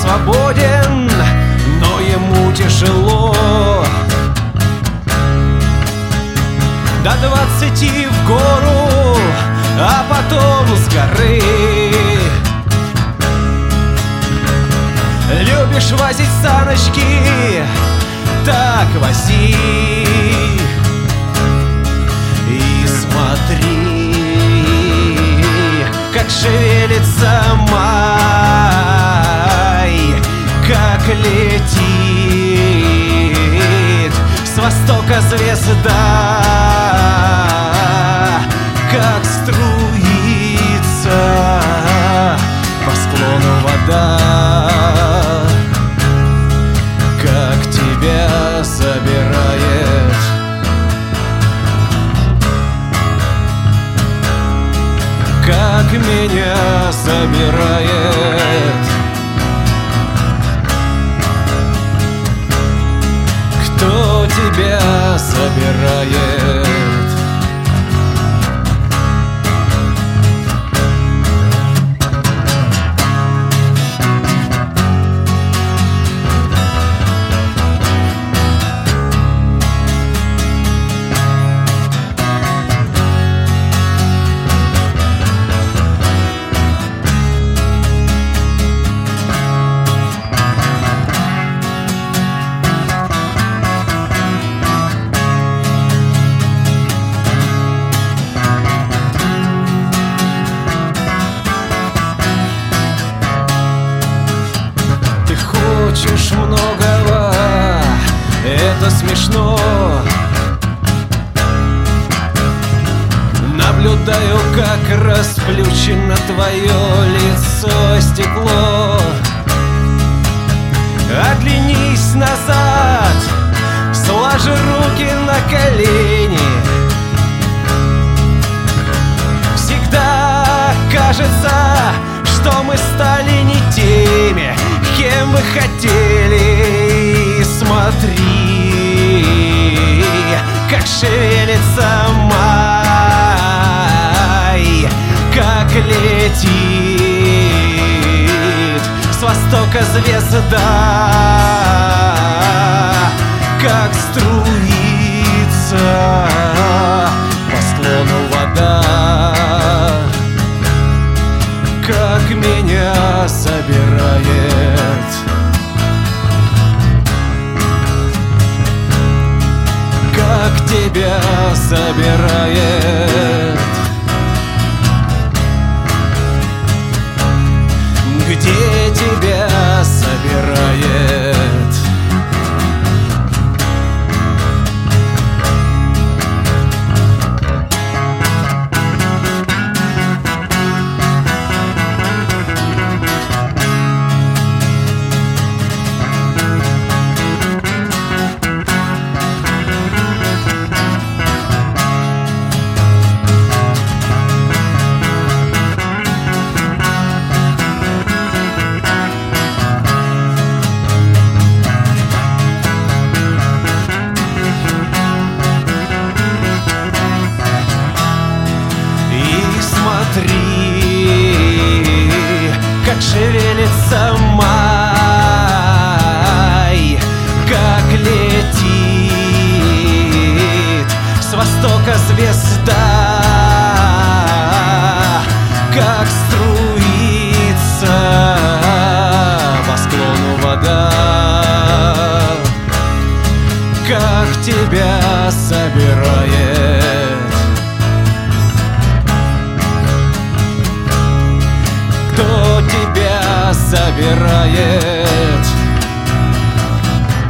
свободен, но ему тяжело. До 20 в гору, а потом с горы. Любишь возить саночки, так вози. И смотри, как шевелится май, как летит с востока звезда, как струится по склону вода, как тебя собирает. Как меня собирает. Кто тебя собирает? Хочешь многого, это смешно. Наблюдаю, как расплющено твое лицо стекло. Оглянись назад, сложи руки на колени. Всегда кажется, что мы стали не теми, кем мы хотели. И смотри, как шевелится май, как летит с востока звезда, как струится по склону вода, как меня собирает. Как тебя собирает. Где тебя собирает. Смотри, как шевелится май, как летит с востока звезда, как струится по склону вода, как тебя собирает. Кто тебя собирает?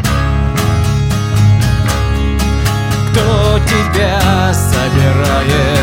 Кто тебя собирает?